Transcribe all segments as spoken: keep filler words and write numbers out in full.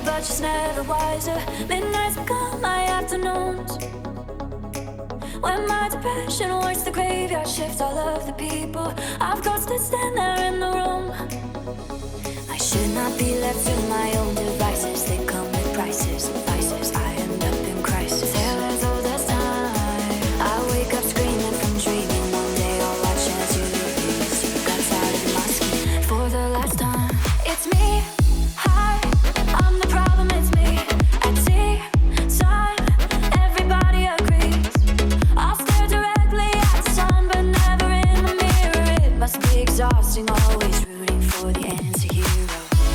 but she's never wiser. Midnights become my afternoons. When my depression works the graveyard shift, all of the people I've got to stand there in the room. I should not be left to my own devices. They come with prices and vices. I end up in crisis. There is all this time. I wake up screaming from dreaming. One day I'll watch as you leave me. See guts out of my skin for the last time. It's me. Hi, I'm the problem. It's me. At tea time, everybody agrees. I'll stare directly at the sun, but never in the mirror. It must be exhausting, always rooting for the anti-hero.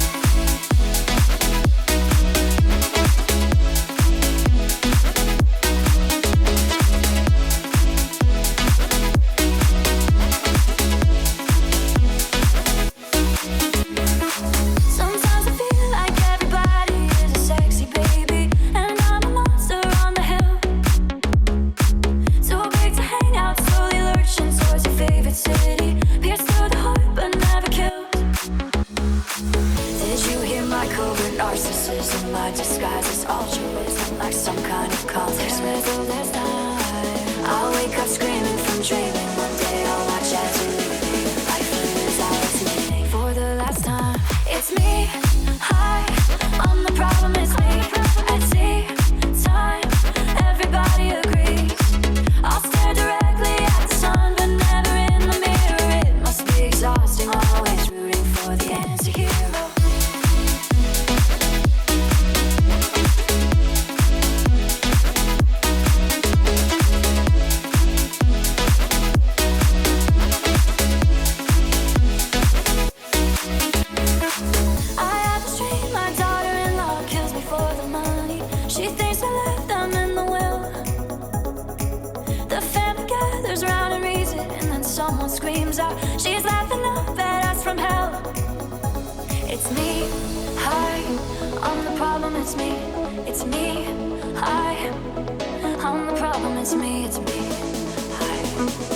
Sometimes I feel like everybody is a sexy baby, and I'm a monster on the hill. Too big to hang out, slowly lurching towards your favorite city. Pierced through the heart, but never killed. Did you hear my covert narcissism? My disguise is altruism, like some kind of cult. There's middle, there's time. I'll wake up screaming from dreaming. One day I'll watch as you leave me. Life is all it's meaning for the last time. It's me. Hi, I'm the problem. It's me. At tea time, everybody agrees. I'll stare directly at the sun, but never in the mirror. It must be exhausting, always rooting for the anti-hero. I had this dream, my daughter-in-law kills me for the money. She thinks I left them in the will. The family gathers round and reads it, and then someone screams out, she's laughing up at us from hell. It's me, hi, I'm the problem, it's me. It's me, hi, I'm the problem, it's me, it's me, hi.